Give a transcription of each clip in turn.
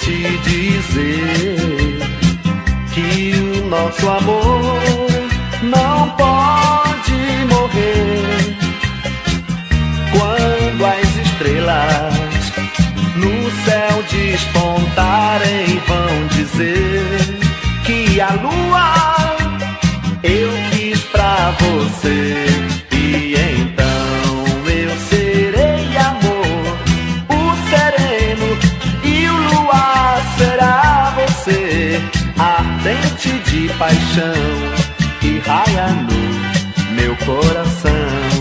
te dizer que o nosso amor não pode morrer. Quando as estrelas no céu despontarem, vão dizer que a lua eu quis pra você. E então eu serei amor, o sereno, e o luar será você, ardente de paixão que raia no meu coração.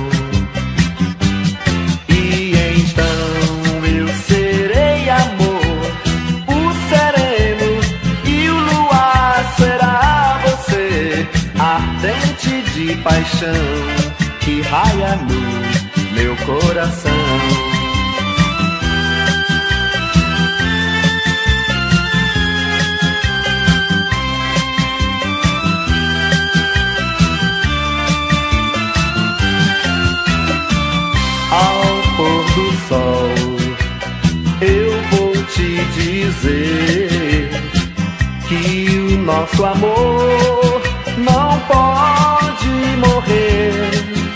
E então eu serei amor, o sereno, e o luar será você, ardente de paixão que raia no meu coração. Ao pôr do sol eu vou te dizer que o nosso amor não pode morrer.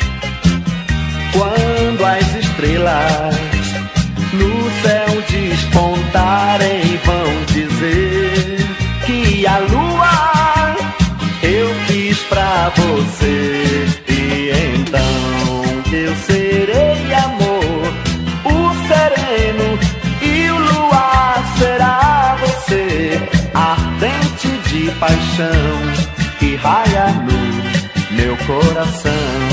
Quando as estrelas no céu despontarem, vão dizer que a lua eu quis pra você. E então eu serei amor, o sereno, e o luar será você, ardente de paixão que raia no meu coração.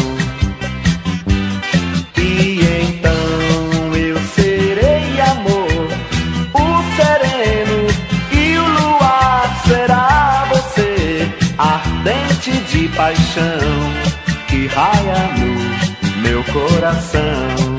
E então eu serei amor, o sereno, e o luar será você, ardente de paixão que raia no meu coração.